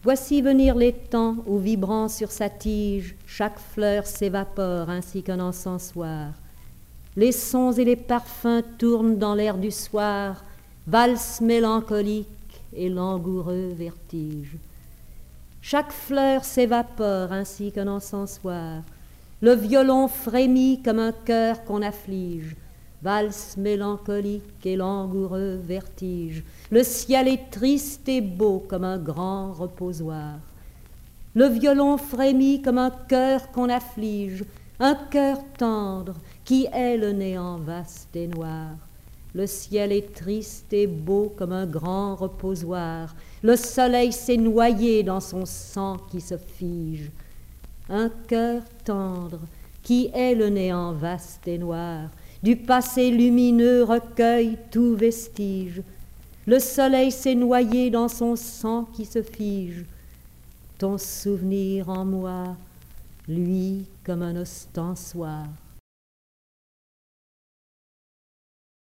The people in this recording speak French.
Voici venir les temps où, vibrant sur sa tige, chaque fleur s'évapore ainsi qu'un encensoir. Les sons et les parfums tournent dans l'air du soir, valse mélancolique et langoureux vertige. Chaque fleur s'évapore ainsi qu'un encensoir. Le violon frémit comme un cœur qu'on afflige, valse mélancolique et langoureux vertige. Le ciel est triste et beau comme un grand reposoir. Le violon frémit comme un cœur qu'on afflige, un cœur tendre qui est le néant vaste et noir. Le ciel est triste et beau comme un grand reposoir. Le soleil s'est noyé dans son sang qui se fige. Un cœur tendre qui est le néant vaste et noir. Du passé lumineux recueille tout vestige. Le soleil s'est noyé dans son sang qui se fige. Ton souvenir en moi luit comme un ostensoir.